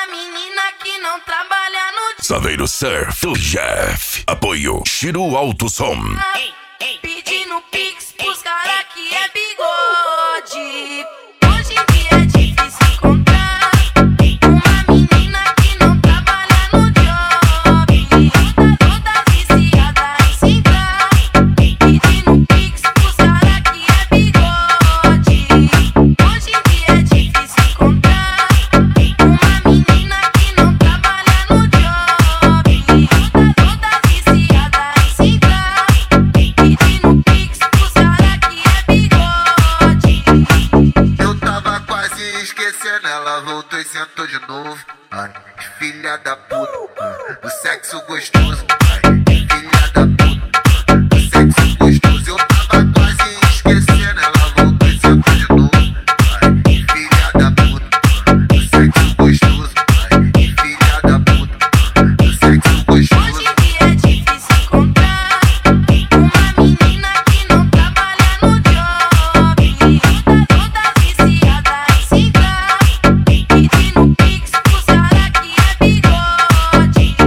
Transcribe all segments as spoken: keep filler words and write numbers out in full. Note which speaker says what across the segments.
Speaker 1: Uma menina que não trabalha no
Speaker 2: Saveiro Surf do Jeff. Apoio Chiru Alto Som.
Speaker 1: Pedindo pix pros cara que é bigode. Hoje em dia é difícil encontrar uma menina que não trabalha no job. Toda viciada em se entrar, pedindo pix pros cara que é bigode. Hoje em dia é difícil encontrar uma menina que não trabalha no job. Toda viciada em se entrar, pedindo pix pros cara que é bigode.
Speaker 3: Eu tava quase esquecendo, ela voltou e sentou de novo. Ai, filha da puta, o sexo gostoso. Ai, filha da puta, o sexo gostoso. Eu tava quase esquecendo, ela voltou e sentou de novo. Ai, filha da puta, o sexo gostoso. Ai, filha da puta, o sexo gostoso.
Speaker 1: Hoje em dia é difícil encontrar uma menina que não trabalha no job. Toda viciada em se entrar, pedindo pix pros cara que é bigode.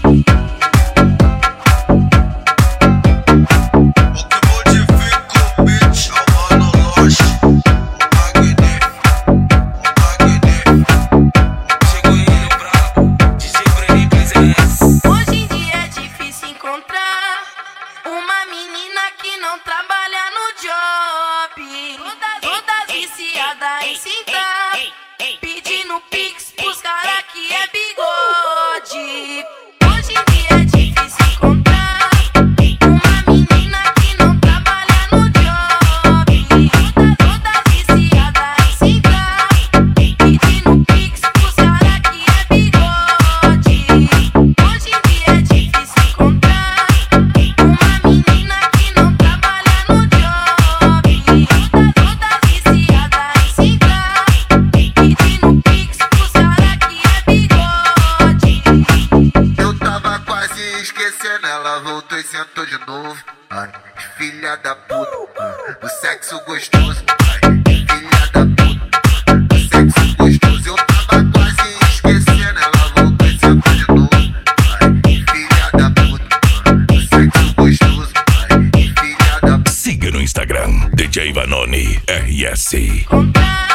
Speaker 4: O que modifica o beat é o Mano Loche, o Magnífico, o Magnífico. Chegou ele brabo, D J Breninho presente.
Speaker 1: Hoje em dia é difícil encontrar uma menina que não trabalha no job. Toda viciada em se entrar, pedindo pix pros cara que é bigode. Hoje em dia é difícil encontrar uma menina que não trabalha no job. Toda viciada em se entrar, pedindo pix pros cara que é bigode. Hoje em dia é difícil encontrar uma menina que não trabalha no job. Toda viciada em se entrar, pedindo pix pros cara que é bigode.
Speaker 3: Eu tava quase esquecendo, ela voltou e sentou de novo. Ai, filha da puta, o sexo gostoso. Ai, filha da puta, o sexo gostoso. Eu tava quase esquecendo, ela voltou e sentou de novo. Ai, filha da puta, o sexo gostoso. Ai, filha da puta.
Speaker 2: Siga no Instagram D J Vanoni R S.
Speaker 1: Encontrar